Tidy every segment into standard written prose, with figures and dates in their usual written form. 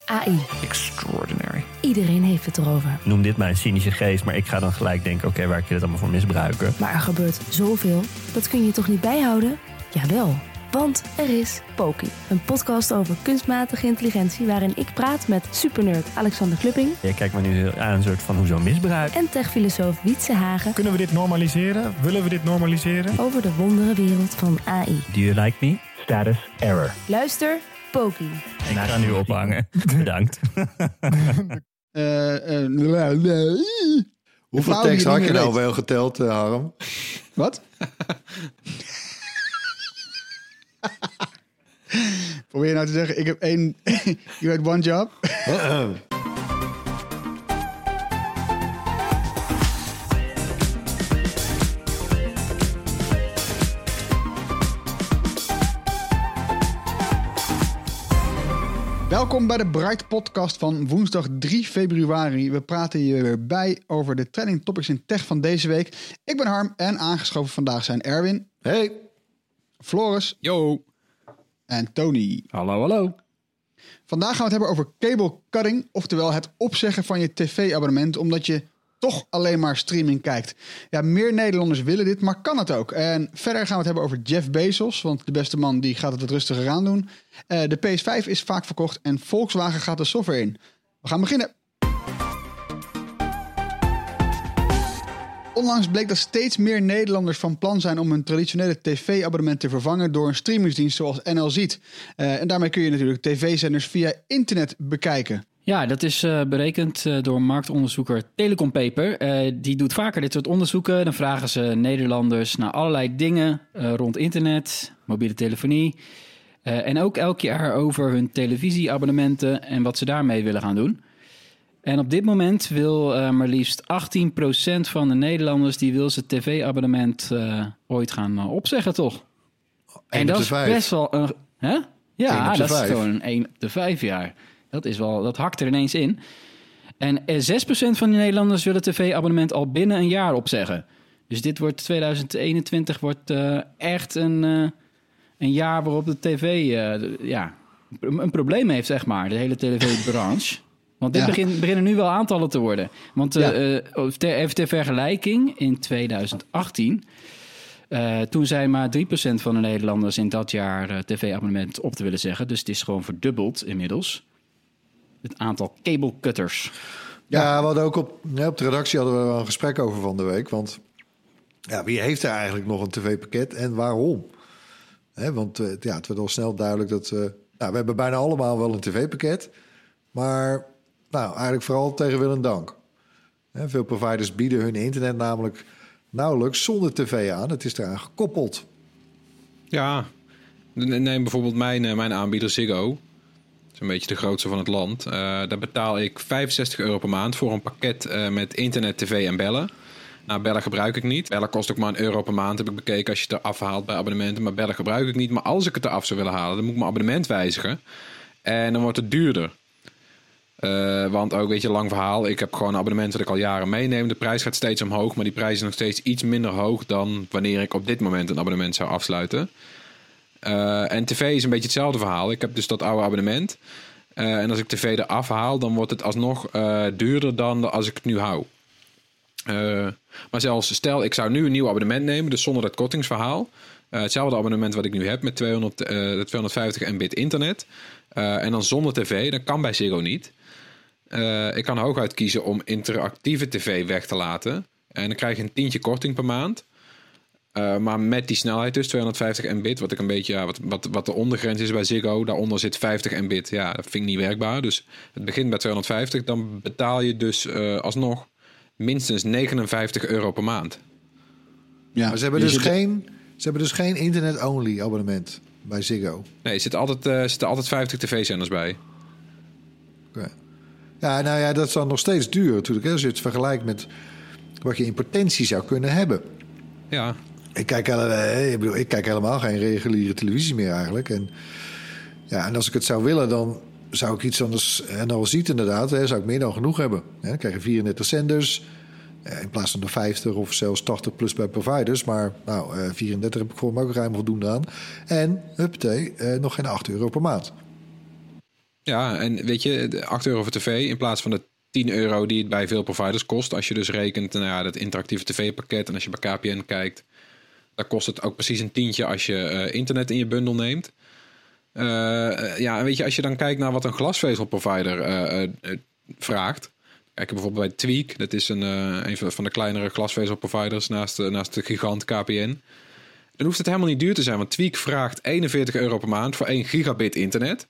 AI. Extraordinary. Iedereen heeft het erover. Noem dit maar een cynische geest, maar ik ga dan gelijk denken, oké, waar kun je het allemaal voor misbruiken? Maar er gebeurt zoveel, dat kun je toch niet bijhouden? Jawel, want er is Poki. Een podcast over kunstmatige intelligentie waarin ik praat met supernerd Alexander Klupping. Je kijkt me nu aan een soort van hoezo misbruik. En techfilosoof Wietse Hagen. Kunnen we dit normaliseren? Willen we dit normaliseren? Over de wonderenwereld van AI. Do you like me? Status error. Luister, Poki. Ik ga nu ophangen. Bedankt. Hoeveel tekst had je nou wel geteld, Harm? Wat? Probeer je nou te zeggen, ik heb één... You had one job? Welkom bij de Bright Podcast van woensdag 3 februari. We praten je weer bij over de trending topics in tech van deze week. Ik ben Harm en aangeschoven vandaag zijn Erwin. Hey. Floris. Yo. En Tony. Hallo, hallo. Vandaag gaan we het hebben over cable cutting, oftewel het opzeggen van je tv-abonnement omdat je toch alleen maar streaming kijkt. Ja, meer Nederlanders willen dit, maar kan het ook. En verder gaan we het hebben over Jeff Bezos, want de beste man die gaat het wat rustiger aan doen. De PS5 is vaak verkocht en Volkswagen gaat de software in. We gaan beginnen. Onlangs bleek dat steeds meer Nederlanders van plan zijn om hun traditionele tv-abonnement te vervangen door een streamingsdienst zoals NL Ziet. En daarmee kun je natuurlijk tv-zenders via internet bekijken. Ja, dat is berekend door marktonderzoeker Telecom Paper. Die doet vaker dit soort onderzoeken. Dan vragen ze Nederlanders naar allerlei dingen rond internet, mobiele telefonie. En ook elk jaar over hun televisieabonnementen en wat ze daarmee willen gaan doen. En op dit moment wil maar liefst 18% van de Nederlanders die wil zijn tv-abonnement ooit gaan opzeggen, toch? En dat is best wel een... Hè? Ja, dat is gewoon 1 op de 5 jaar. Dat hakt er ineens in. En 6% van de Nederlanders willen het tv-abonnement al binnen een jaar opzeggen. Dus dit wordt 2021 wordt echt een jaar waarop de tv een probleem heeft, zeg maar. De hele tv-branche. Want dit beginnen nu wel aantallen te worden. Want even ter vergelijking, in 2018... toen zei maar 3% van de Nederlanders in dat jaar tv-abonnement op te willen zeggen. Dus het is gewoon verdubbeld inmiddels. Het aantal cablecutters. Ja, we hadden ook op de redactie hadden we wel een gesprek over van de week. Want ja, wie heeft er eigenlijk nog een tv-pakket en waarom? Want het werd al snel duidelijk dat... we hebben bijna allemaal wel een tv-pakket. Maar eigenlijk vooral tegen wil en dank. Veel providers bieden hun internet namelijk nauwelijks zonder tv aan. Het is eraan gekoppeld. Ja, neem bijvoorbeeld mijn aanbieder Ziggo. Dat is een beetje de grootste van het land. Daar betaal ik €65 per maand voor een pakket met internet, tv en bellen. Nou, bellen gebruik ik niet. Bellen kost ook maar €1 per maand, heb ik bekeken, als je het eraf haalt bij abonnementen. Maar bellen gebruik ik niet. Maar als ik het eraf zou willen halen, dan moet ik mijn abonnement wijzigen. En dan wordt het duurder. Want ook, weet je, lang verhaal. Ik heb gewoon een abonnement dat ik al jaren meeneem. De prijs gaat steeds omhoog, maar die prijs is nog steeds iets minder hoog dan wanneer ik op dit moment een abonnement zou afsluiten. En tv is een beetje hetzelfde verhaal. Ik heb dus dat oude abonnement. En als ik tv eraf haal, dan wordt het alsnog duurder dan als ik het nu hou. Maar zelfs, stel ik zou nu een nieuw abonnement nemen, dus zonder dat kortingsverhaal. Hetzelfde abonnement wat ik nu heb met 250 mbit internet. En dan zonder tv, dat kan bij Ziggo niet. Ik kan hooguit kiezen om interactieve tv weg te laten. En dan krijg je een tientje korting per maand. Maar met die snelheid dus, 250 mbit, wat ik een beetje, wat de ondergrens is bij Ziggo. Daaronder zit 50 mbit. Ja, dat vind ik niet werkbaar. Dus het begint bij 250. Dan betaal je dus alsnog minstens €59 per maand. Ja, maar ze hebben dus geen internet-only abonnement bij Ziggo. Nee, er zitten altijd 50 tv-zenders bij. Okay. Ja, dat is dan nog steeds duur natuurlijk. Als je het vergelijkt met wat je in potentie zou kunnen hebben. Ja. Ik kijk helemaal geen reguliere televisie meer eigenlijk. En als ik het zou willen, dan zou ik iets anders... En al ziet inderdaad, zou ik meer dan genoeg hebben. Dan krijg je 34 zenders... in plaats van de 50 of zelfs 80 plus bij providers. Maar 34 heb ik voor me ook ruim voldoende aan. En, nog geen €8 per maand. Ja, en weet je, de 8 euro voor tv in plaats van de 10 euro die het bij veel providers kost. Als je dus rekent, dat interactieve tv-pakket en als je bij KPN kijkt, dan kost het ook precies een tientje als je internet in je bundel neemt. En weet je, als je dan kijkt naar wat een glasvezelprovider vraagt. Kijk bijvoorbeeld bij Tweak, dat is een van de kleinere glasvezelproviders naast de gigant KPN. Dan hoeft het helemaal niet duur te zijn, want Tweak vraagt 41 euro per maand voor 1 gigabit internet.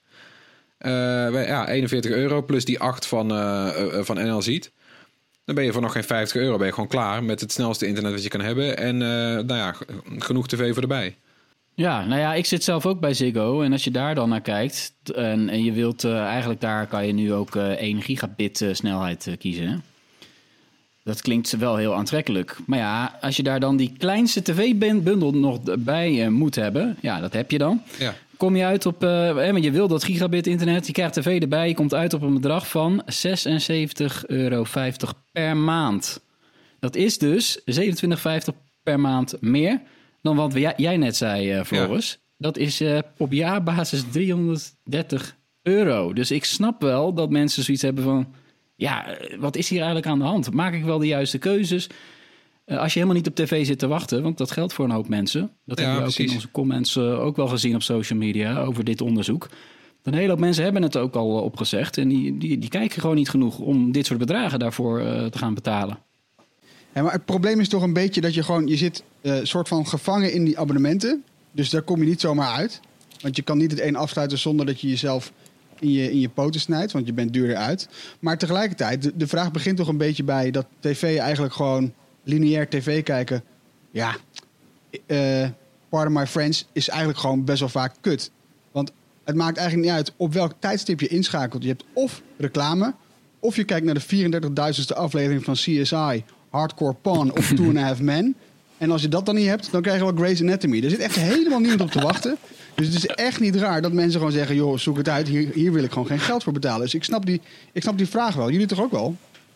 41 euro plus die 8 van NL Ziet. Dan ben je voor nog geen 50 euro ben je gewoon klaar met het snelste internet dat je kan hebben. En genoeg tv voor erbij. Ja, ik zit zelf ook bij Ziggo. En als je daar dan naar kijkt en je wilt eigenlijk daar kan je nu ook 1 gigabit snelheid kiezen. Hè? Dat klinkt wel heel aantrekkelijk. Maar ja, als je daar dan die kleinste tv-bundel nog bij moet hebben, ja, dat heb je dan. Ja. Kom je uit op, want je wil dat gigabit internet, je krijgt tv erbij, je komt uit op een bedrag van €76,50 per maand. Dat is dus €27,50 per maand meer dan wat jij net zei, Floris. Ja. Dat is op jaarbasis €330. Dus ik snap wel dat mensen zoiets hebben van, ja, wat is hier eigenlijk aan de hand? Maak ik wel de juiste keuzes? Als je helemaal niet op tv zit te wachten, want dat geldt voor een hoop mensen. Dat hebben we ook in onze comments ook wel gezien op social media over dit onderzoek. Een hele hoop mensen hebben het ook al opgezegd. En die kijken gewoon niet genoeg om dit soort bedragen daarvoor te gaan betalen. Ja, maar het probleem is toch een beetje dat je zit soort van gevangen in die abonnementen. Dus daar kom je niet zomaar uit. Want je kan niet het een afsluiten zonder dat je jezelf in je poten snijdt. Want je bent duurder uit. Maar tegelijkertijd, de vraag begint toch een beetje bij dat tv eigenlijk gewoon lineair tv kijken. Ja, pardon my French, is eigenlijk gewoon best wel vaak kut. Want het maakt eigenlijk niet uit op welk tijdstip je inschakelt. Je hebt of reclame, of je kijkt naar de 34.000ste aflevering van CSI, Hardcore Pawn of 2.5 Men. En als je dat dan niet hebt, dan krijg je wel Grey's Anatomy. Er zit echt helemaal niemand op te wachten. Dus het is echt niet raar dat mensen gewoon zeggen, joh, zoek het uit. Hier wil ik gewoon geen geld voor betalen. Dus ik snap die vraag wel. Jullie toch ook wel?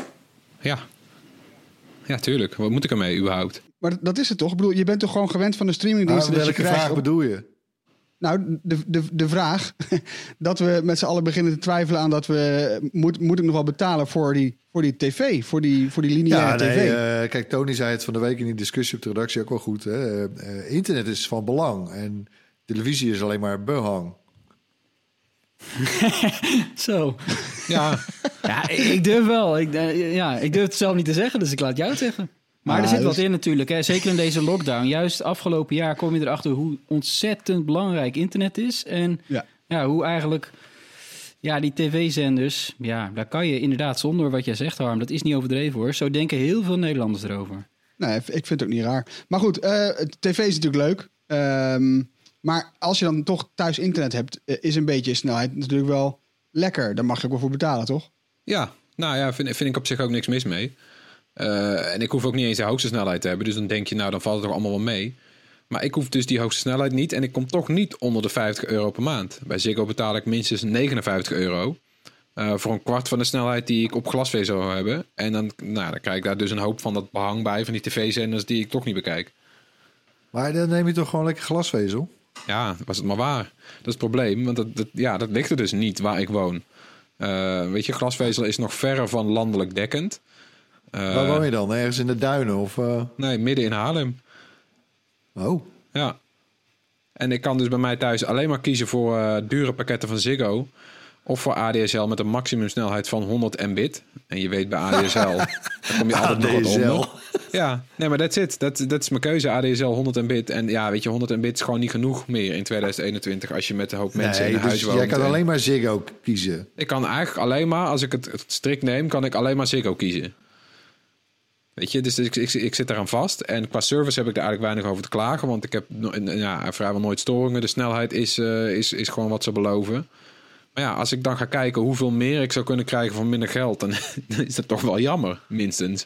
Ja, tuurlijk. Wat moet ik ermee überhaupt? Maar dat is het toch? Ik bedoel, je bent toch gewoon gewend van de streamingdiensten. Welke vraag bedoel je? Nou, de vraag dat we met z'n allen beginnen te twijfelen aan dat we moet ik nog wel betalen voor die tv, voor die lineaire tv. Kijk, Tony zei het van de week in die discussie op de redactie ook wel goed. Hè? Internet is van belang en televisie is alleen maar behang. Zo. Ja. Ja, ik durf wel. Ik durf het zelf niet te zeggen, dus ik laat jou het zeggen. Maar er zit wat in natuurlijk. Hè. Zeker in deze lockdown. Juist afgelopen jaar kom je erachter hoe ontzettend belangrijk internet is. En hoe eigenlijk die tv-zenders, daar kan je inderdaad zonder wat jij zegt, Harm. Dat is niet overdreven hoor. Zo denken heel veel Nederlanders erover. Nee, ik vind het ook niet raar. Maar goed, tv is natuurlijk leuk. Maar als je dan toch thuis internet hebt, is een beetje snelheid natuurlijk wel lekker. Daar mag je ook wel voor betalen, toch? Ja, vind ik op zich ook niks mis mee. En ik hoef ook niet eens de hoogste snelheid te hebben. Dus dan denk je, dan valt het toch allemaal wel mee. Maar ik hoef dus die hoogste snelheid niet. En ik kom toch niet onder de €50 per maand. Bij Ziggo betaal ik minstens €59. Voor een kwart van de snelheid die ik op glasvezel zou hebben. En dan krijg ik daar dus een hoop van dat behang bij van die tv-zenders die ik toch niet bekijk. Maar dan neem je toch gewoon lekker glasvezel? Ja, was het maar waar. Dat is het probleem. Want dat ligt er dus niet waar ik woon. Weet je, glasvezel is nog verre van landelijk dekkend. Waar woon je dan? Ergens in de duinen? Of, Nee, midden in Haarlem. Oh. Ja. En ik kan dus bij mij thuis alleen maar kiezen voor dure pakketten van Ziggo. Of voor ADSL met een maximumsnelheid van 100 Mbit. En je weet bij ADSL, daar kom je altijd nog wat onder. Ja, nee, maar that's it. Dat is mijn keuze. ADSL 100 Mbit. En ja, weet je, 100 Mbit is gewoon niet genoeg meer in 2021... als je met een hoop mensen in huis woont. Jij kan alleen maar Ziggo kiezen. Ik kan eigenlijk alleen maar, als ik het strikt neem, kan ik alleen maar Ziggo kiezen. Weet je, dus ik zit eraan vast. En qua service heb ik daar eigenlijk weinig over te klagen. Want ik heb vrijwel nooit storingen. De snelheid is gewoon wat ze beloven. Maar ja, als ik dan ga kijken hoeveel meer ik zou kunnen krijgen voor minder geld... dan is dat toch wel jammer, minstens.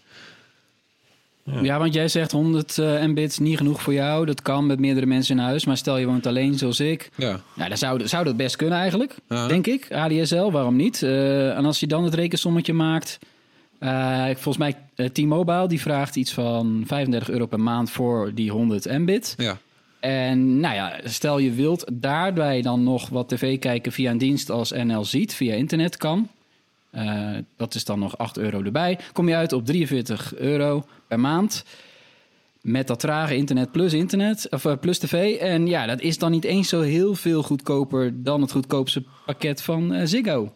Ja, want jij zegt 100 Mbit niet genoeg voor jou. Dat kan met meerdere mensen in huis. Maar stel je woont alleen zoals ik. Ja. Nou, dan zou dat best kunnen eigenlijk, denk ik. ADSL, waarom niet? En als je dan het rekensommetje maakt... volgens mij T-Mobile die vraagt iets van €35 per maand voor die 100 Mbit. Ja. En nou ja, stel je wilt daarbij dan nog wat tv kijken via een dienst als NL Ziet, via internet kan. Dat is dan nog €8 erbij. Kom je uit op €43 per maand. Met dat trage internet plus tv. En ja, dat is dan niet eens zo heel veel goedkoper dan het goedkoopste pakket van Ziggo.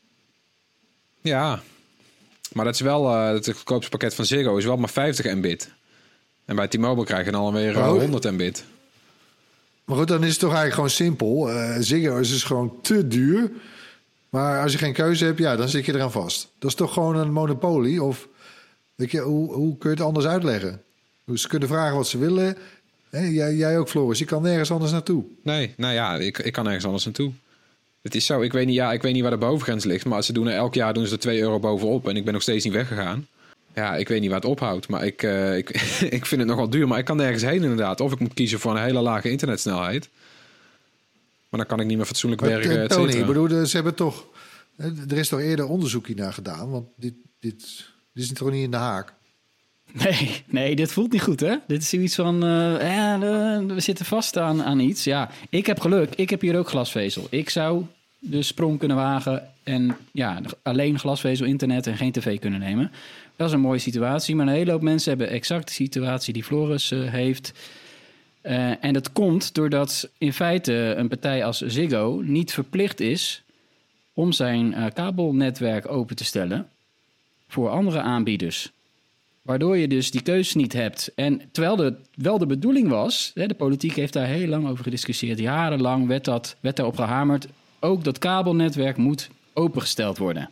Ja, maar dat is wel het goedkoopste pakket van Ziggo is wel maar 50 mbit. En bij T-Mobile krijg je dan alweer 100 mbit. Maar goed, dan is het toch eigenlijk gewoon simpel. Ziggo is dus gewoon te duur. Maar als je geen keuze hebt, ja, dan zit je eraan vast. Dat is toch gewoon een monopolie? Of weet je, hoe kun je het anders uitleggen? Ze kunnen vragen wat ze willen. Jij ook, Floris. Je kan nergens anders naartoe. Nee, nou ja, ik kan nergens anders naartoe. Het is zo, ik weet niet waar de bovengrens ligt. Maar ze doen elk jaar doen ze er €2 bovenop. En ik ben nog steeds niet weggegaan. Ja, ik weet niet waar het ophoudt. Maar ik vind het nogal duur. Maar ik kan nergens heen inderdaad. Of ik moet kiezen voor een hele lage internetsnelheid. Maar dan kan ik niet meer fatsoenlijk werken, Tony, ik bedoel, ze hebben toch... Er is toch eerder onderzoek hiernaar gedaan? Want dit is toch niet in de haak? Nee, dit voelt niet goed, hè? Dit is zoiets van, we zitten vast aan iets. Ja, ik heb geluk. Ik heb hier ook glasvezel. Ik zou de sprong kunnen wagen en ja, alleen glasvezel, internet en geen tv kunnen nemen. Dat is een mooie situatie, maar een hele hoop mensen hebben exact de situatie die Floris heeft. En dat komt doordat in feite een partij als Ziggo niet verplicht is om zijn kabelnetwerk open te stellen voor andere aanbieders. Waardoor je dus die keuze niet hebt. En terwijl het wel de bedoeling was, de politiek heeft daar heel lang over gediscussieerd. Jarenlang werd daarop gehamerd. Ook dat kabelnetwerk moet opengesteld worden.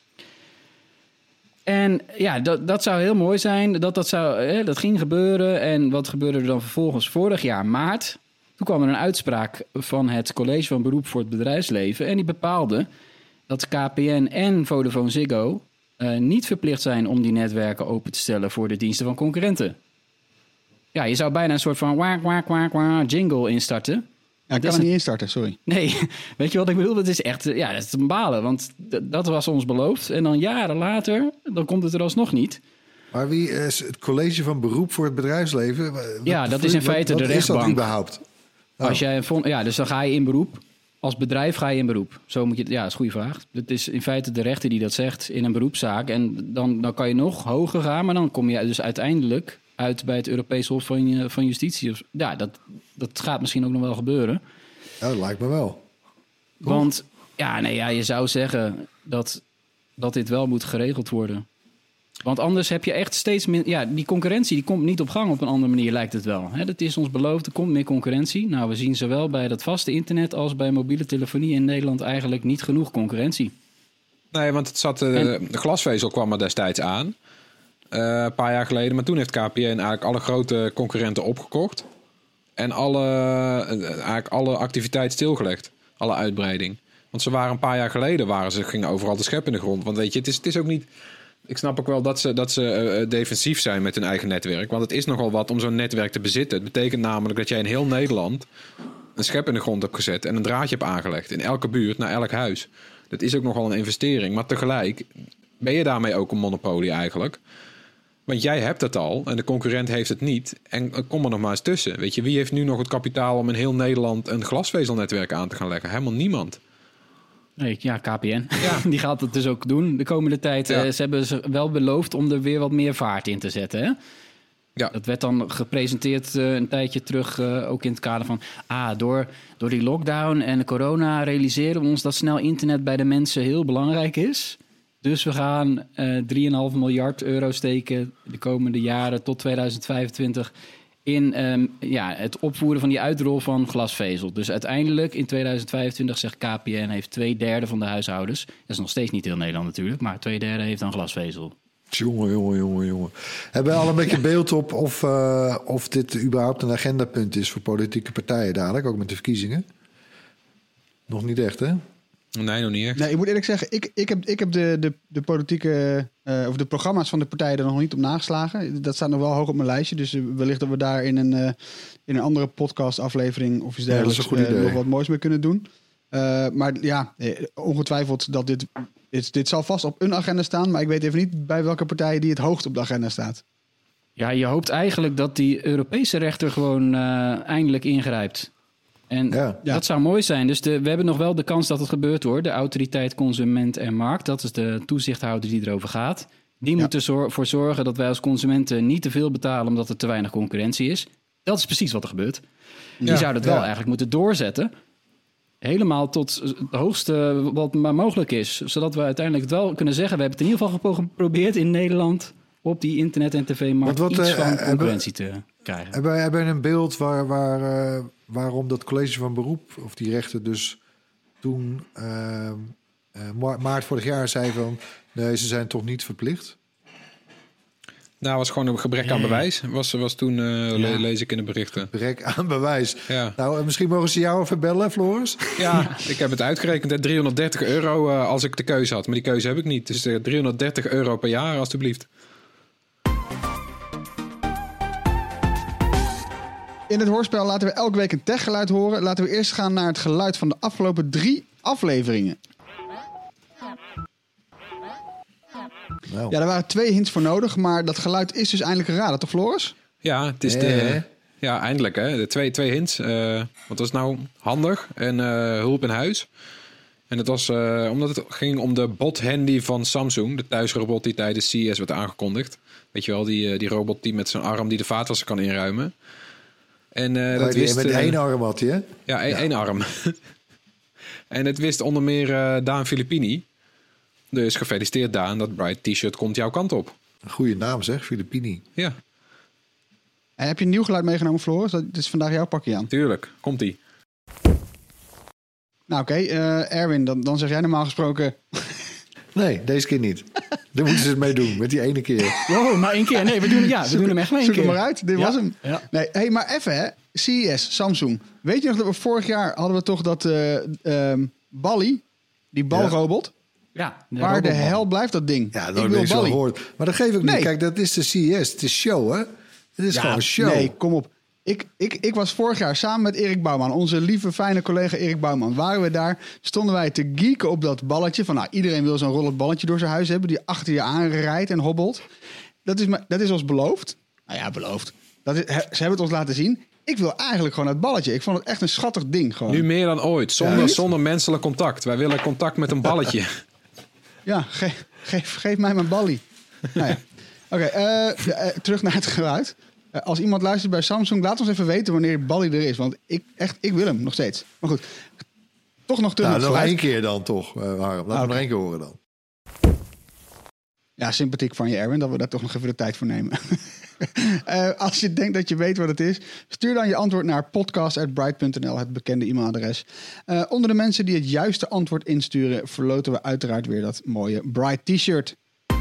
En ja, dat zou heel mooi zijn. Dat ging gebeuren. En wat gebeurde er dan vervolgens? Vorig jaar maart, toen kwam er een uitspraak van het College van Beroep voor het Bedrijfsleven. En die bepaalde dat KPN en Vodafone Ziggo niet verplicht zijn om die netwerken open te stellen voor de diensten van concurrenten. Ja, je zou bijna een soort van waak jingle instarten. Ja, ik kan er niet instarten, sorry. Nee, weet je wat ik bedoel? Dat is echt, dat is een balen, want dat was ons beloofd. En dan jaren later, dan komt het er alsnog niet. Maar wie is het College van Beroep voor het Bedrijfsleven? Ja, dat is in feite de rechtbank. Is dat überhaupt? Oh. Als jij dus dan ga je in beroep. Als bedrijf ga je in beroep. Zo moet je, ja, dat is een goede vraag. Het is in feite de rechter die dat zegt in een beroepszaak. En dan kan je nog hoger gaan, maar dan kom je dus uiteindelijk uit bij het Europees Hof van Justitie. Ja, dat gaat misschien ook nog wel gebeuren. Ja, dat lijkt me wel. Want je zou zeggen dat dit wel moet geregeld worden. Want anders heb je echt steeds meer... Ja, die concurrentie die komt niet op gang op een andere manier, lijkt het wel. Dat is ons beloofd, er komt meer concurrentie. Nou, we zien zowel bij dat vaste internet als bij mobiele telefonie in Nederland eigenlijk niet genoeg concurrentie. Nee, want de glasvezel kwam er destijds aan. Een paar jaar geleden. Maar toen heeft KPN eigenlijk alle grote concurrenten opgekocht. En alle activiteit stilgelegd. Alle uitbreiding. Want ze waren een paar jaar geleden, gingen overal de schep in de grond. Want weet je, het is ook niet... Ik snap ook wel dat ze defensief zijn met hun eigen netwerk. Want het is nogal wat om zo'n netwerk te bezitten. Het betekent namelijk dat jij in heel Nederland een schep in de grond hebt gezet en een draadje hebt aangelegd. In elke buurt, naar elk huis. Dat is ook nogal een investering. Maar tegelijk ben je daarmee ook een monopolie eigenlijk. Want jij hebt het al en de concurrent heeft het niet. En kom er nog maar eens tussen. Weet je, wie heeft nu nog het kapitaal om in heel Nederland een glasvezelnetwerk aan te gaan leggen? Helemaal niemand. Nee, ja, KPN. Ja. Die gaat het dus ook doen de komende tijd. Ja. Ze hebben ze wel beloofd om er weer wat meer vaart in te zetten. Hè? Ja. Dat werd dan gepresenteerd een tijdje terug, ook in het kader van... door die lockdown en de corona realiseren we ons dat snel internet bij de mensen heel belangrijk is. Dus we gaan €3,5 miljard steken de komende jaren tot 2025... in het opvoeren van die uitrol van glasvezel. Dus uiteindelijk in 2025 zegt KPN... heeft 2/3 van de huishoudens... dat is nog steeds niet heel Nederland natuurlijk... maar 2/3 heeft dan glasvezel. Jongen. Hebben we al een beetje beeld op of dit überhaupt een agendapunt is... voor politieke partijen dadelijk, ook met de verkiezingen? Nog niet echt, hè? Nee, nog niet echt. Nee, ik moet eerlijk zeggen, ik heb de politieke... of de programma's van de partijen er nog niet op nageslagen. Dat staat nog wel hoog op mijn lijstje. Dus wellicht dat we daar in een andere podcastaflevering... of iets dergelijks nog wat moois mee kunnen doen. Maar ja, ongetwijfeld dat dit zal vast op een agenda staan. Maar ik weet even niet bij welke partij die het hoogst op de agenda staat. Ja, je hoopt eigenlijk dat die Europese rechter gewoon eindelijk ingrijpt. En dat zou mooi zijn. Dus we hebben nog wel de kans dat het gebeurt hoor. De autoriteit Consument en Markt, dat is de toezichthouder die erover gaat. Die moet ervoor zorgen dat wij als consumenten niet te veel betalen omdat er te weinig concurrentie is. Dat is precies wat er gebeurt. Die zouden het wel eigenlijk moeten doorzetten. Helemaal tot het hoogste wat maar mogelijk is. Zodat we uiteindelijk het wel kunnen zeggen. We hebben het in ieder geval geprobeerd in Nederland op die internet- en tv-markt iets van concurrentie te krijgen. Hebben we een beeld waarom dat college van beroep of die rechter dus toen maart vorig jaar zei van nee, ze zijn toch niet verplicht? Nou, was gewoon een gebrek aan bewijs. Was toen, lees ik in de berichten. Gebrek aan bewijs. Ja. Nou, misschien mogen ze jou even bellen, Floris? Ja, ik heb het uitgerekend. Hè, €330 als ik de keuze had. Maar die keuze heb ik niet. Dus €330 per jaar, alstublieft. In het hoorspel laten we elke week een techgeluid horen. Laten we eerst gaan naar het geluid van de afgelopen 3 afleveringen. Nou. Ja, er waren 2 hints voor nodig, maar dat geluid is dus eindelijk geraden, toch Floris? Ja, het is ja, eindelijk hè. De twee hints. Wat was nou handig en hulp in huis. En het was omdat het ging om de bot handy van Samsung. De thuisrobot die tijdens CES werd aangekondigd. Weet je wel, die robot die met zijn arm die de vaatwasser kan inruimen. En dat wist... Met 1 arm had hij, hè? Ja, één arm. En het wist onder meer Daan Filippini. Dus gefeliciteerd Daan, dat Bright T-shirt komt jouw kant op. Een goede naam zeg, Filippini. Ja. En heb je een nieuw geluid meegenomen, Floris? Dat is vandaag jouw pakje aan. Tuurlijk, komt-ie. Nou oké, Erwin, dan zeg jij normaal gesproken... Nee, deze keer niet. Daar moeten ze het mee doen, met die ene keer. Wow, maar 1 keer. Nee, we doen hem echt maar 1 keer. Zoek hem maar uit, dit was hem. Ja. Nee, hey, maar even hè, CES, Samsung. Weet je nog dat we vorig jaar hadden we toch dat Bally, die balrobot... Ja, Waar de hel blijft dat ding? Ja, ik dat wil heb ik zo Bally. gehoord. Maar dat geef ik niet. Nee. Kijk, dat is de CES. Het is show, hè? Het is gewoon show. Nee, kom op. Ik was vorig jaar samen met Erik Bouwman, onze lieve, fijne collega Erik Bouwman, waren we daar, stonden wij te geeken op dat balletje. Van, nou, iedereen wil zo'n rollend balletje door zijn huis hebben, die achter je aanrijdt en hobbelt. Dat is ons beloofd. Nou ja, beloofd. Ze hebben het ons laten zien. Ik wil eigenlijk gewoon het balletje. Ik vond het echt een schattig ding. Gewoon. Nu meer dan ooit, zonder menselijk contact. Wij willen contact met een balletje. Ja, geef mij mijn ballie. Nou ja. Oké, terug naar het geluid. Als iemand luistert bij Samsung, laat ons even weten wanneer Bally er is. Want ik wil hem nog steeds. Maar goed, toch nog terug naar het nog geluid. 1 keer dan toch, Harm. Laten we nog 1 keer horen dan. Ja, sympathiek van je, Erwin, dat we daar toch nog even de tijd voor nemen. Als je denkt dat je weet wat het is, stuur dan je antwoord naar podcast@bright.nl, het bekende e-mailadres. Onder de mensen die het juiste antwoord insturen, verloten we uiteraard weer dat mooie Bright T-shirt.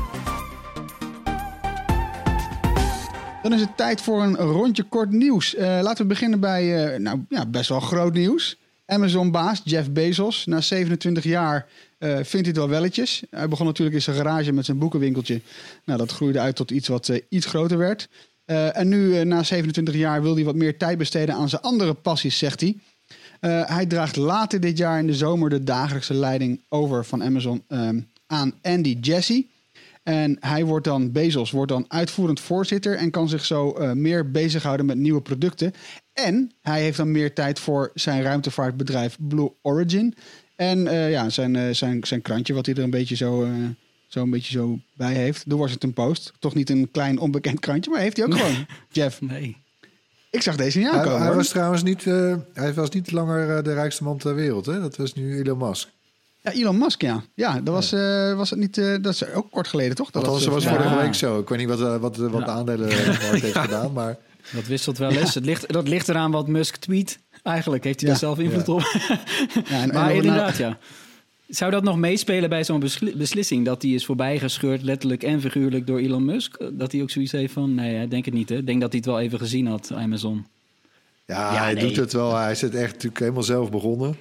Dan is het tijd voor een rondje kort nieuws. Laten we beginnen bij best wel groot nieuws. Amazon-baas Jeff Bezos, na 27 jaar vindt hij het wel welletjes. Hij begon natuurlijk in zijn garage met zijn boekenwinkeltje. Nou, dat groeide uit tot iets wat iets groter werd. En nu, na 27 jaar, wil hij wat meer tijd besteden aan zijn andere passies, zegt hij. Hij draagt later dit jaar in de zomer de dagelijkse leiding over van Amazon aan Andy Jassy. En Bezos wordt dan uitvoerend voorzitter en kan zich zo meer bezighouden met nieuwe producten. En hij heeft dan meer tijd voor zijn ruimtevaartbedrijf Blue Origin. En zijn krantje wat hij er een beetje zo bij heeft. The Washington Post. Toch niet een klein onbekend krantje, maar heeft hij ook gewoon. Jeff. Nee. Ik zag deze niet aankomen. Hij was trouwens niet, hij was niet langer de rijkste man ter wereld. Hè? Dat was nu Elon Musk. Ja, Elon Musk, ja. Ja, dat was het niet. Dat is ook kort geleden, toch? Dat was vorige week zo. Ik weet niet wat de aandelenmarkt heeft gedaan, maar... Dat wisselt wel eens. Dat ligt eraan wat Musk tweet. Eigenlijk heeft hij daar zelf invloed op. Ja, maar inderdaad, ja. Zou dat nog meespelen bij zo'n beslissing? Dat die is voorbijgescheurd, letterlijk en figuurlijk, door Elon Musk? Dat hij ook zoiets heeft van, nee, ik denk het niet. Hè? Ik denk dat hij het wel even gezien had, Amazon. Hij doet het wel. Hij is het echt natuurlijk helemaal zelf begonnen.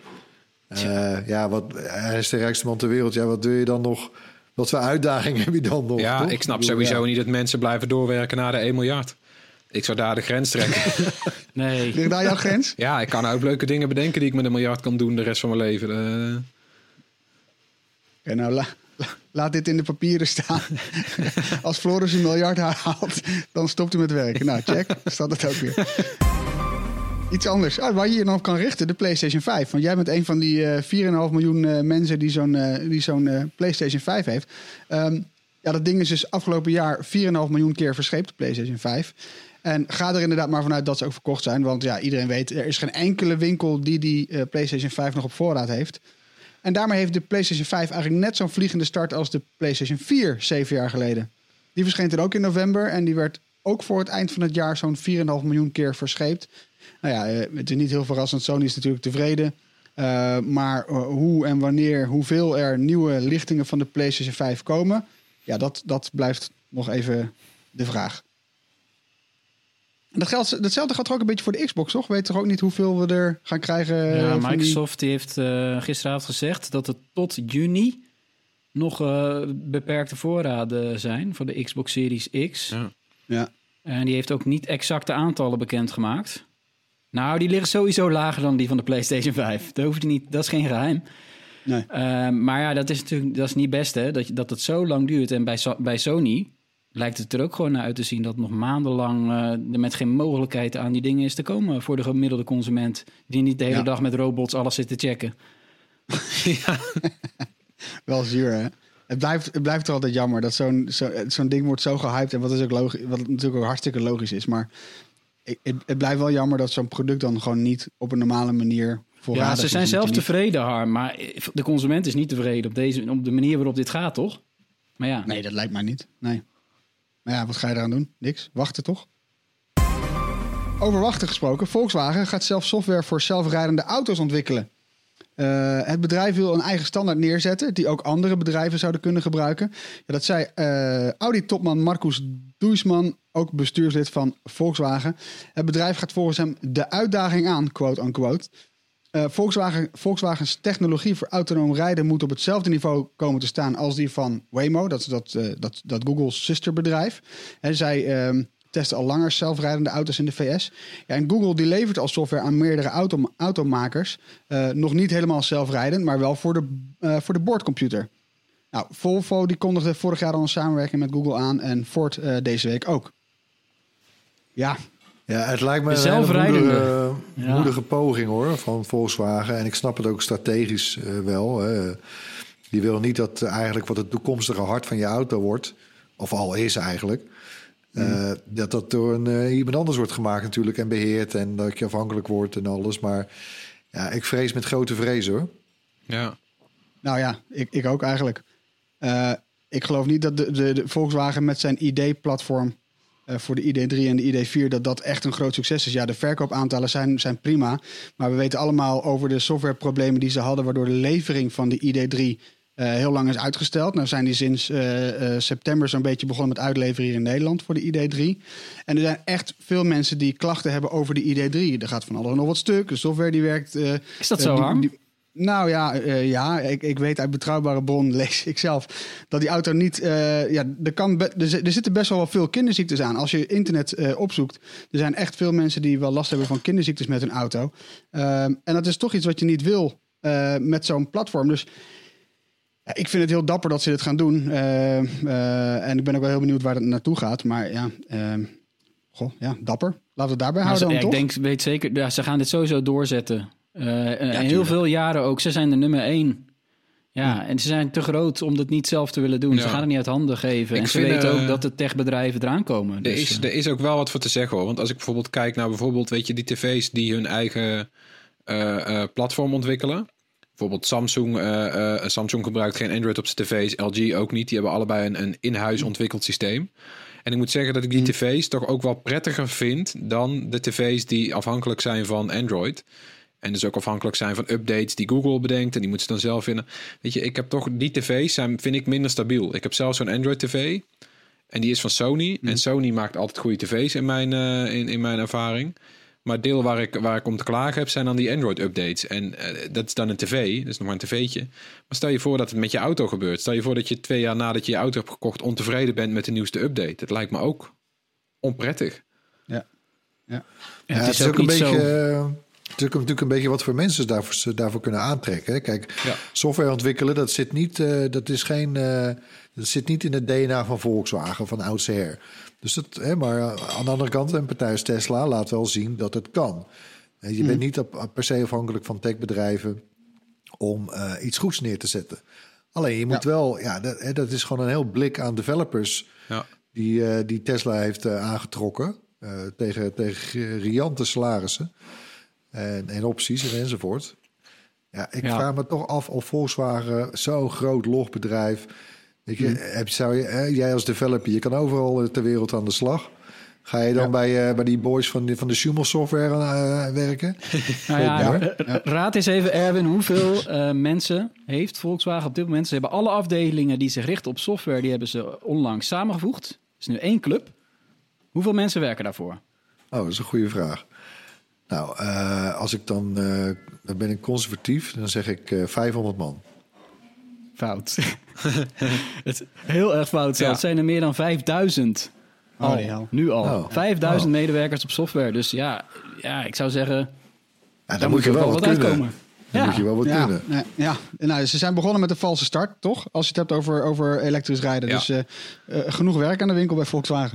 Hij is de rijkste man ter wereld. Ja, wat doe je dan nog? Wat voor uitdagingen heb je dan nog? Ja, toch? ik snap sowieso niet dat mensen blijven doorwerken naar de 1 miljard. Ik zou daar de grens trekken. Nee. Ligt daar jouw grens? Ja, ik kan ook leuke dingen bedenken die ik met 1 miljard kan doen de rest van mijn leven. Okay, nou, Laat dit in de papieren staan. Als Floris een miljard haalt, dan stopt hij met werken. Nou, check. Dan staat het ook weer. Iets anders. Waar je je dan op kan richten, de PlayStation 5. Want jij bent een van die 4,5 miljoen mensen die zo'n PlayStation 5 heeft. Dat ding is dus afgelopen jaar 4,5 miljoen keer verscheept, de PlayStation 5. En ga er inderdaad maar vanuit dat ze ook verkocht zijn. Want ja, iedereen weet, er is geen enkele winkel die PlayStation 5 nog op voorraad heeft. En daarmee heeft de PlayStation 5 eigenlijk net zo'n vliegende start als de PlayStation 4 7 jaar geleden. Die verscheen er ook in november en die werd ook voor het eind van het jaar zo'n 4,5 miljoen keer verscheept. Nou ja, het is niet heel verrassend. Sony is natuurlijk tevreden. Maar hoe en wanneer, hoeveel er nieuwe lichtingen van de PlayStation 5 komen, ja, dat blijft nog even de vraag. Datzelfde gaat er ook een beetje voor de Xbox, toch? Weet toch ook niet hoeveel we er gaan krijgen? Ja, Microsoft die heeft gisteravond gezegd dat het tot juni nog beperkte voorraden zijn voor de Xbox Series X. Ja. En die heeft ook niet exacte aantallen bekendgemaakt. Nou, die liggen sowieso lager dan die van de PlayStation 5. Dat hoeft niet, dat is geen geheim. Nee. Maar ja, dat is niet best, hè? Dat het zo lang duurt. En bij Sony lijkt het er ook gewoon naar uit te zien dat nog maandenlang er met geen mogelijkheid aan die dingen is te komen voor de gemiddelde consument die niet de hele dag met robots alles zit te checken. Ja. Wel zuur, hè? Het blijft toch altijd jammer dat zo'n ding wordt zo gehyped en wat natuurlijk ook hartstikke logisch is. Maar het blijft wel jammer dat zo'n product dan gewoon niet op een normale manier voorradig is. Ja, ze zijn zelf tevreden, Harm, maar de consument is niet tevreden op de manier waarop dit gaat, toch? Maar ja. Nee, dat lijkt mij niet. Nee. Maar ja, wat ga je eraan doen? Niks. Wachten toch? Over wachten gesproken. Volkswagen gaat zelf software voor zelfrijdende auto's ontwikkelen. Het bedrijf wil een eigen standaard neerzetten die ook andere bedrijven zouden kunnen gebruiken. Ja, dat zei Audi-topman Markus Duesman, ook bestuurslid van Volkswagen. Het bedrijf gaat volgens hem de uitdaging aan, quote-unquote. Volkswagens technologie voor autonoom rijden moet op hetzelfde niveau komen te staan als die van Waymo. Dat is dat Google's zusterbedrijf. En zij testen al langer zelfrijdende auto's in de VS. Ja, en Google die levert al software aan meerdere automakers. Nog niet helemaal zelfrijdend, maar wel voor de boordcomputer. Nou, Volvo die kondigde vorig jaar al een samenwerking met Google aan en Ford deze week ook. Ja, het lijkt me een moedige poging hoor, van Volkswagen. En ik snap het ook strategisch wel. Die willen niet dat eigenlijk wat het toekomstige hart van je auto wordt, of al is eigenlijk, dat door iemand anders wordt gemaakt natuurlijk en beheerd en dat je afhankelijk wordt en alles. Maar ja, ik vrees met grote vrees hoor. Ja. Nou ja, ik ook eigenlijk. Ik geloof niet dat de Volkswagen met zijn ID-platform voor de ID3 en de ID4 dat echt een groot succes is. Ja, de verkoopaantallen zijn prima. Maar we weten allemaal over de softwareproblemen die ze hadden, waardoor de levering van de ID3 heel lang is uitgesteld. Nou zijn die sinds september zo'n beetje begonnen met uitleveren hier in Nederland voor de ID3. En er zijn echt veel mensen die klachten hebben over de ID3. Er gaat van alles nog wat stuk. De software die werkt. Is dat zo, Harm? Nou ja, ik weet uit betrouwbare bron, lees ik zelf, dat die auto niet. Er zitten best wel veel kinderziektes aan. Als je internet opzoekt, er zijn echt veel mensen die wel last hebben van kinderziektes met hun auto. En dat is toch iets wat je niet wil met zo'n platform. Dus ja, ik vind het heel dapper dat ze dit gaan doen. En ik ben ook wel heel benieuwd waar het naartoe gaat. Maar ja, dapper. Laten we het daarbij houden dan, toch? Ik weet zeker, ze gaan dit sowieso doorzetten. En heel veel jaren ook. Ze zijn de nummer 1. Ja, en ze zijn te groot om dat niet zelf te willen doen. Ja. Ze gaan het niet uit handen geven. En ze weten ook dat de techbedrijven eraan komen. Er is ook wel wat voor te zeggen hoor. Want als ik bijvoorbeeld kijk naar weet je, die tv's die hun eigen platform ontwikkelen. Bijvoorbeeld Samsung gebruikt geen Android op zijn tv's. LG ook niet. Die hebben allebei een in-huis ontwikkeld systeem. En ik moet zeggen dat ik die tv's toch ook wel prettiger vind dan de tv's die afhankelijk zijn van Android. En dus ook afhankelijk zijn van updates die Google bedenkt. En die moeten ze dan zelf vinden. Weet je, ik heb toch die tv's vind ik minder stabiel. Ik heb zelf zo'n Android tv. En die is van Sony. En Sony maakt altijd goede tv's in mijn ervaring. Maar het deel waar ik om te klagen heb, zijn dan die Android updates. En dat is dan een tv. Dat is nog maar een tv'tje. Maar stel je voor dat het met je auto gebeurt. Stel je voor dat je 2 jaar nadat je auto hebt gekocht ontevreden bent met de nieuwste update. Dat lijkt me ook onprettig. Ja. Het is ook een beetje... natuurlijk een beetje wat voor mensen daarvoor kunnen aantrekken. Hè. Kijk, software ontwikkelen, dat zit niet in het DNA van Volkswagen, van oudsher. Dus maar aan de andere kant, een partij als Tesla laat wel zien dat het kan. Je bent niet per se afhankelijk van techbedrijven om iets goeds neer te zetten. Alleen je moet wel, dat is gewoon een heel blik aan developers die Tesla heeft aangetrokken tegen riante salarissen en opties enzovoort. Ja, ik vraag me toch af of Volkswagen, zo'n groot logbedrijf, jij als developer, je kan overal ter wereld aan de slag. Ga je dan bij die boys van de Schumel software werken? Raad eens even, Erwin, hoeveel mensen heeft Volkswagen op dit moment? Ze hebben alle afdelingen die zich richten op software, die hebben ze onlangs samengevoegd. Het is nu 1 club. Hoeveel mensen werken daarvoor? Oh, dat is een goede vraag. Nou, als ik dan ben ik conservatief, dan zeg ik 500 man. Fout. Het is heel erg fout. Het zijn er meer dan 5000. Nu al. 5000 medewerkers op software. Dus ja, ik zou zeggen, daar moet je wel wat kunnen. Uitkomen. Dan moet je wel wat kunnen. Nou, ze zijn begonnen met een valse start, toch? Als je het hebt over elektrisch rijden. Ja. Dus genoeg werk aan de winkel bij Volkswagen.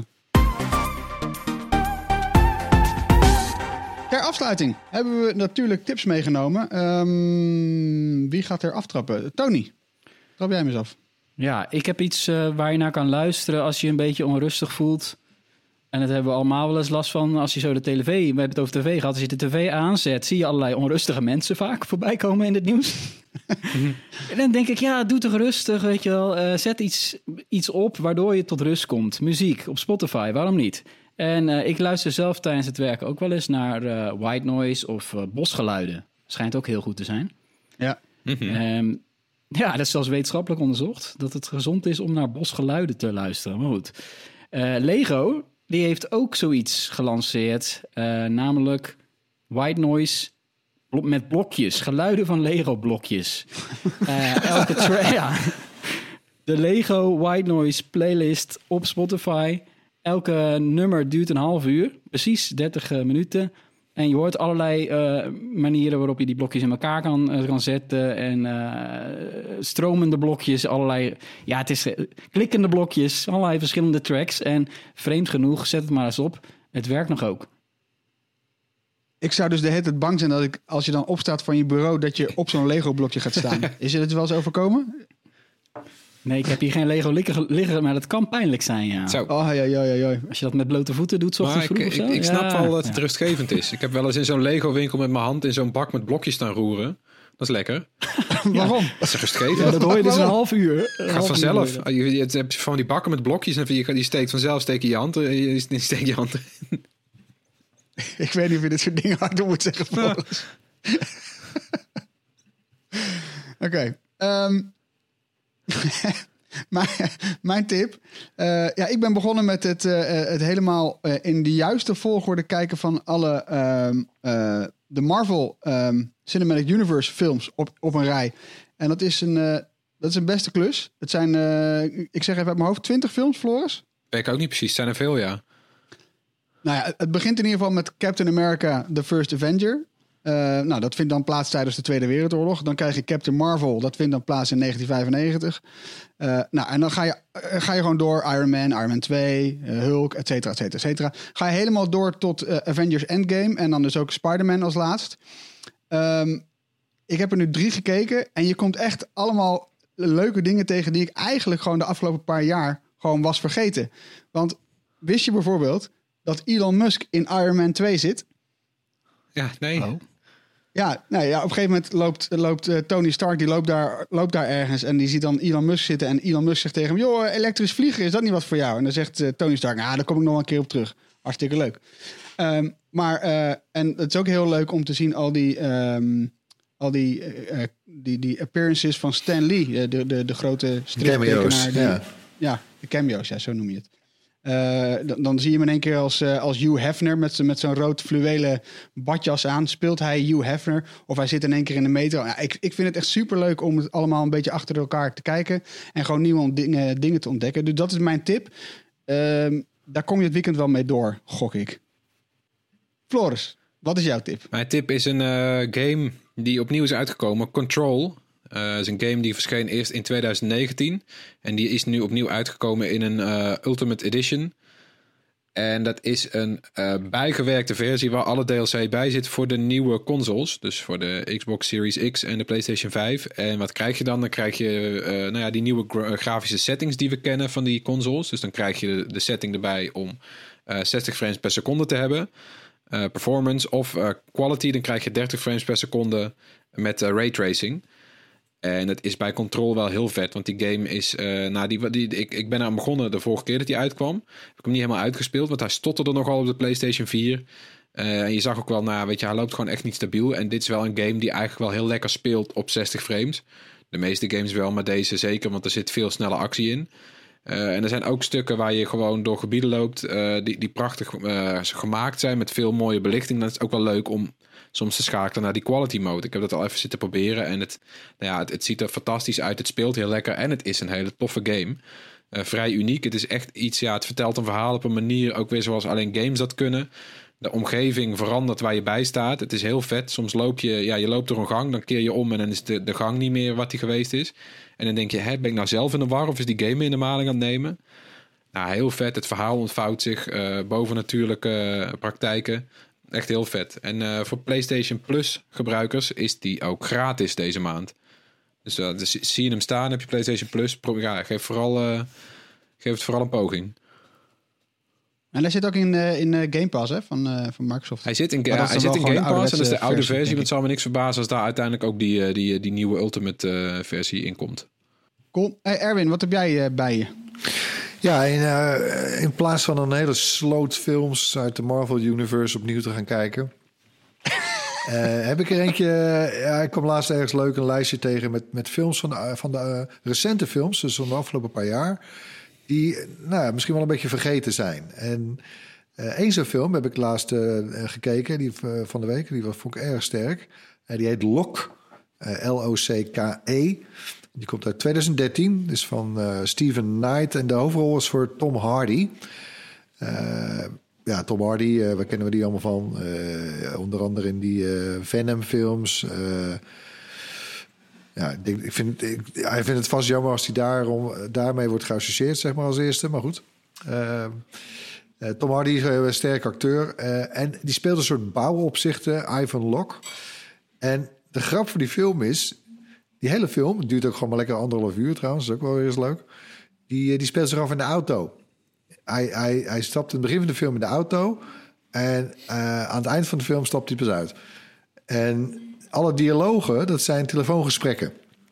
Ter afsluiting hebben we natuurlijk tips meegenomen. Wie gaat er aftrappen? Tony, trap jij hem eens af. Ja, ik heb iets waar je naar kan luisteren als je een beetje onrustig voelt. En dat hebben we allemaal wel eens last van als je zo de we hebben het over tv gehad. Als je de tv aanzet, zie je allerlei onrustige mensen vaak voorbij komen in het nieuws. En dan denk ik, doe toch rustig, weet je wel. Zet iets op waardoor je tot rust komt. Muziek op Spotify, waarom niet? En ik luister zelf tijdens het werken ook wel eens naar white noise of bosgeluiden. Schijnt ook heel goed te zijn. Ja. Dat is zelfs wetenschappelijk onderzocht, dat het gezond is om naar bosgeluiden te luisteren. Maar goed. Lego, die heeft ook zoiets gelanceerd, namelijk white noise met blokjes, geluiden van Lego-blokjes. De Lego white noise playlist op Spotify. Elke nummer duurt een half uur, precies 30 minuten. En je hoort allerlei manieren waarop je die blokjes in elkaar kan zetten. En stromende blokjes, allerlei... Ja, het is klikkende blokjes, allerlei verschillende tracks. En vreemd genoeg, zet het maar eens op. Het werkt nog ook. Ik zou dus de hele tijd bang zijn dat als je dan opstaat van je bureau, dat je op zo'n Lego-blokje gaat staan. Is je dit wel eens overkomen? Nee, ik heb hier geen Lego liggen, maar dat kan pijnlijk zijn, ja. Zo. Oh, ja. Als je dat met blote voeten doet, 's ochtends vroeg of zo. Ik snap wel dat het rustgevend is. Ik heb wel eens in zo'n Lego-winkel met mijn hand in zo'n bak met blokjes staan roeren. Dat is lekker. Waarom? Dat is rustgevend. Ja, dat hoor je dus een half uur. Gaat vanzelf. Je hebt van die bakken met blokjes en die steekt vanzelf, steek je hand erin. Ik weet niet of je dit soort dingen hardop moet zeggen. Oké. Mijn tip. Ik ben begonnen met het helemaal in de juiste volgorde kijken van alle de Marvel Cinematic Universe films op een rij. En dat is een beste klus. Het zijn, ik zeg even uit mijn hoofd, 20 films, Floris? Weet ik ook niet precies. Zijn er veel, ja. Nou ja, het begint in ieder geval met Captain America, The First Avenger. Dat vindt dan plaats tijdens de Tweede Wereldoorlog. Dan krijg je Captain Marvel, dat vindt dan plaats in 1995. En dan ga je gewoon door Iron Man 2, Hulk, et cetera. Ga je helemaal door tot Avengers Endgame en dan dus ook Spider-Man als laatst. Ik heb er nu 3 gekeken en je komt echt allemaal leuke dingen tegen die ik eigenlijk gewoon de afgelopen paar jaar gewoon was vergeten. Want wist je bijvoorbeeld dat Elon Musk in Iron Man 2 zit? Ja, nee. Oh. Ja, op een gegeven moment loopt Tony Stark, die loopt daar ergens en die ziet dan Elon Musk zitten en Elon Musk zegt tegen hem, joh, elektrisch vliegen, is dat niet wat voor jou? En dan zegt Tony Stark, daar kom ik nog een keer op terug. Hartstikke leuk. En het is ook heel leuk om te zien al die appearances van Stan Lee, de grote striptekenaar. Ja, de cameo's, ja, zo noem je het. Dan zie je hem in één keer als Hugh Hefner met zo'n rood fluwelen badjas aan. Speelt hij Hugh Hefner of hij zit in één keer in de metro. Ja, ik vind het echt superleuk om het allemaal een beetje achter elkaar te kijken. En gewoon nieuwe dingen te ontdekken. Dus dat is mijn tip. Daar kom je het weekend wel mee door, gok ik. Floris, Wat is jouw tip? Mijn tip is een game die opnieuw is uitgekomen. Control. Is een game die verscheen eerst in 2019. En die is nu opnieuw uitgekomen in een Ultimate Edition. En dat is een bijgewerkte versie waar alle DLC bij zit voor de nieuwe consoles. Dus voor de Xbox Series X en de PlayStation 5. En wat krijg je dan? Dan krijg je die nieuwe grafische settings die we kennen van die consoles. Dus dan krijg je de setting erbij om 60 frames per seconde te hebben. Performance of quality, dan krijg je 30 frames per seconde met raytracing. En het is bij Control wel heel vet, want die game is... ik ben aan begonnen de vorige keer dat hij uitkwam. Heb ik hem niet helemaal uitgespeeld, want hij stotterde nogal op de PlayStation 4. En je zag ook wel, hij loopt gewoon echt niet stabiel. En dit is wel een game die eigenlijk wel heel lekker speelt op 60 frames. De meeste games wel, maar deze zeker, want er zit veel snelle actie in. En er zijn ook stukken waar je gewoon door gebieden loopt die prachtig gemaakt zijn met veel mooie belichting. Dat is ook wel leuk om soms te schakelen naar die quality mode. Ik heb dat al even zitten proberen en het ziet er fantastisch uit. Het speelt heel lekker en het is een hele toffe game. Vrij uniek. Het is echt iets, het vertelt een verhaal op een manier ook weer zoals alleen games dat kunnen. De omgeving verandert waar je bij staat. Het is heel vet. Soms loop je loopt door een gang, dan keer je om en dan is de gang niet meer wat die geweest is. En dan denk je, ben ik nou zelf in de war of is die game in de maling aan het nemen? Nou, heel vet. Het verhaal ontvouwt zich bovennatuurlijke praktijken. Echt heel vet. En voor PlayStation Plus gebruikers is die ook gratis deze maand. Dus zie je hem staan, heb je PlayStation Plus. Geef het vooral een poging. En hij zit ook in Game Pass van Microsoft. Hij zit in Game Pass en dat is de oude versie. Want het zal me niks verbazen als daar uiteindelijk ook die nieuwe Ultimate versie in komt. Cool. Hey Erwin, wat heb jij bij je? Ja, in plaats van een hele sloot films uit de Marvel Universe opnieuw te gaan kijken... heb ik er eentje... ik kwam laatst ergens leuk een lijstje tegen met films van de recente films. Dus van de afgelopen paar jaar. Die misschien wel een beetje vergeten zijn. En één zo'n film heb ik laatst gekeken, die van de week. Die vond ik erg sterk. Die heet Locke. L-O-C-K-E. Die komt uit 2013. Dus van Steven Knight. En de hoofdrol is voor Tom Hardy. Tom Hardy, waar kennen we die allemaal van? Onder andere in die Venom-films. Ik vind het vast jammer als hij daarmee wordt geassocieerd, zeg maar, als eerste. Maar goed. Tom Hardy is een sterk acteur. En die speelt een soort bouwopzichter, Ivan Locke. En de grap van die film is... Die hele film, het duurt ook gewoon maar lekker 1,5 uur trouwens. Dat is ook wel weer eens leuk. Die speelt zich af in de auto. Hij stapt in het begin van de film in de auto. En aan het eind van de film stapt hij pas uit. En alle dialogen, dat zijn telefoongesprekken.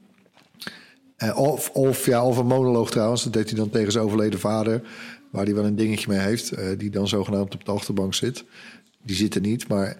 Of een monoloog trouwens. Dat deed hij dan tegen zijn overleden vader. Waar hij wel een dingetje mee heeft. Die dan zogenaamd op de achterbank zit. Die zit er niet, maar...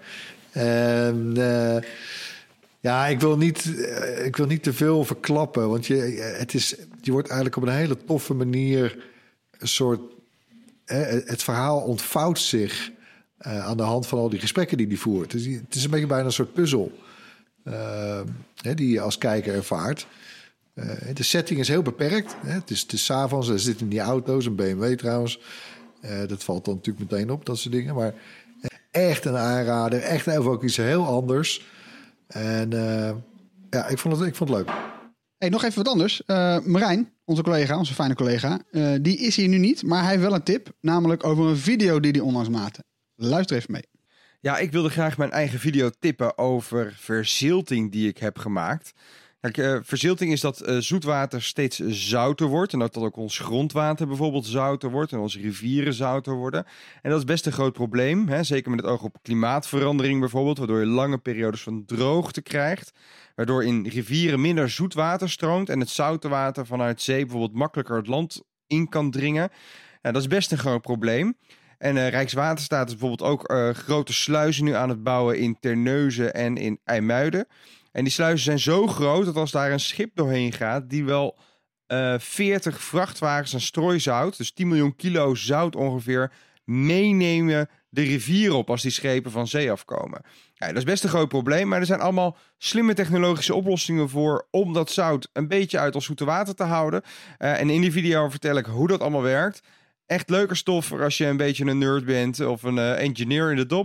ik wil niet te veel verklappen. Want je wordt eigenlijk op een hele toffe manier... een soort... het verhaal ontvouwt zich... aan de hand van al die gesprekken die hij voert. Dus het is een beetje bijna een soort puzzel... die je als kijker ervaart. De setting is heel beperkt. Het is 's avonds, er zitten in die auto's, een BMW trouwens. Dat valt dan natuurlijk meteen op, dat soort dingen. Maar echt een aanrader. Echt even ook iets heel anders. En ik vond het leuk. Hey, nog even wat anders. Marijn, onze fijne collega, die is hier nu niet. Maar hij heeft wel een tip. Namelijk over een video die hij onlangs maakte. Luister even mee. Ja, ik wilde graag mijn eigen video tippen over verzilting die ik heb gemaakt. Kijk, verzilting is dat zoetwater steeds zouter wordt. En dat ook ons grondwater bijvoorbeeld zouter wordt. En onze rivieren zouter worden. En dat is best een groot probleem. Hè? Zeker met het oog op klimaatverandering bijvoorbeeld. Waardoor je lange periodes van droogte krijgt. Waardoor in rivieren minder zoetwater stroomt. En het zoute water vanuit zee bijvoorbeeld makkelijker het land in kan dringen. Dat is best een groot probleem. En Rijkswaterstaat is bijvoorbeeld ook grote sluizen nu aan het bouwen in Terneuzen en in IJmuiden. En die sluizen zijn zo groot dat als daar een schip doorheen gaat... die wel 40 vrachtwagens aan strooizout, dus 10 miljoen kilo zout ongeveer... meenemen de rivier op als die schepen van zee afkomen. Ja, dat is best een groot probleem, maar er zijn allemaal slimme technologische oplossingen voor... om dat zout een beetje uit ons zoete water te houden. En in die video vertel ik hoe dat allemaal werkt... Echt leuke stof voor als je een beetje een nerd bent of een engineer in de dop.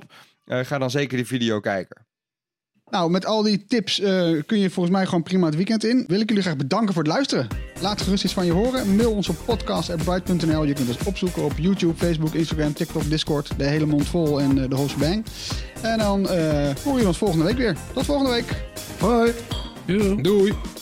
ga dan zeker die video kijken. Nou, met al die tips kun je volgens mij gewoon prima het weekend in. Wil ik jullie graag bedanken voor het luisteren. Laat gerust iets van je horen. Mail ons op podcast@bright.nl. Je kunt ons opzoeken op YouTube, Facebook, Instagram, TikTok, Discord. De hele mond vol en de whole shebang. En dan horen jullie ons volgende week weer. Tot volgende week. Hoi. Doei.